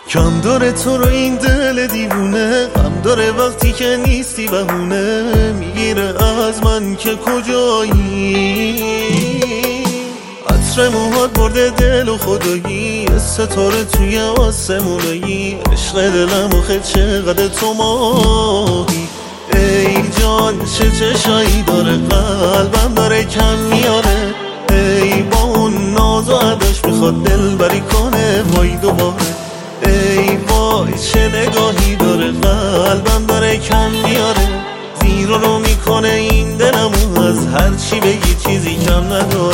کم داره تو رو این دل دیوونه، غم داره وقتی که نیستی بهونه، میگیره از من که کجایی. عطر موهات برده دل و خدایی، ستاره توی آسمونایی، عشق دلم آخه چقدر تو ماهی. ای جان چه چشایی داره، قلبم داره کم میاره، ای با اون ناز و عداش میخواد دل بری کنه. وای دوباره ای وای چه نگاهی داره، قلبم داره کم میاره، زیر رو میکنه این دلمو، از هر چی بگی چیزی کم نداره.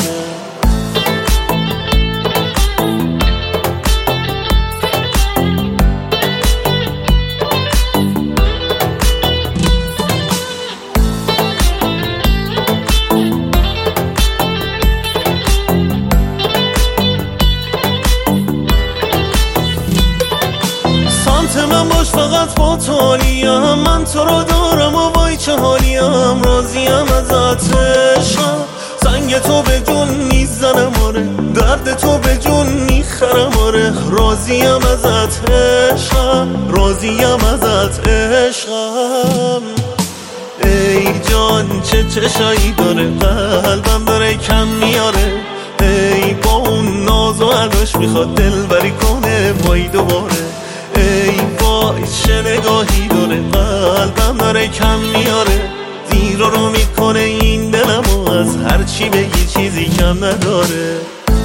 من باش فقط با تو حالیم، من تو رو دارم و وای چه حالیم. راضیم ازت عشقم، سنگ تو به جون میزنم آره، درد تو به جون میخرم آره. راضیم ازت عشقم، راضیم ازت عشقم. ای جان چه چشایی داره، قلبم داره کم میاره، ای با اون ناز و عداش میخواد دل بری کنه. وای دوباره ای وای چه نگاهی داره، قلبم داره کم میاره، زیر رو میکنه این دلمو، از هر چی بگی چیزی کم نداره.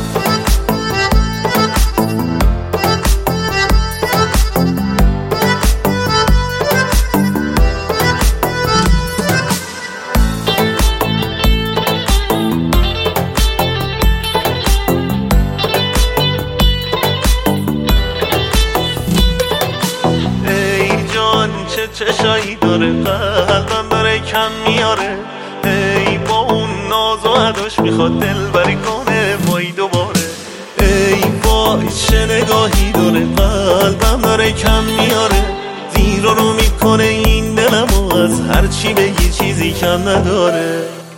چه چشایی داره، قلبم داره کم میاره، ای با اون ناز و عداش میخواد دل بری کنه. وای دوباره ای وای چه نگاهی داره، قلبم داره کم میاره، زیر رو میکنه این دلمو، از هر چی بگی چیزی کم نداره.